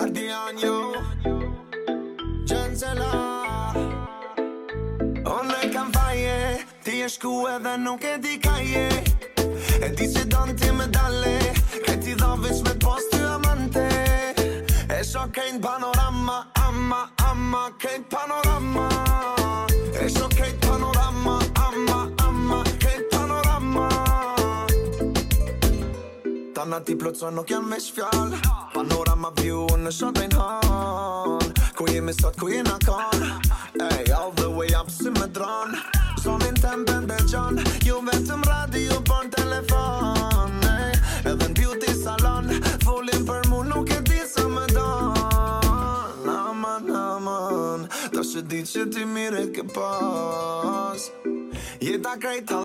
Guardian, yo Gjensela Unë e kam faje Ti e shku edhe nuk e di ka je E di se don ti me dalle Kaj ti dha veç me post ty amante E sho kejn panorama Amma kejn panorama E sho kejn panorama Amma kejn panorama Tana ti plotson nuk janë me shfjall Panorama view në shotin hon Ku jemi sot, ku jena kon Ey, all the way up si me dron Zonin tem bende gjon Ju vetëm radio bon telefon Ey, edhe në beauty salon Folin për mu nuk e di sa me don Aman Ta që di që ti mire ke pas Jeta krejta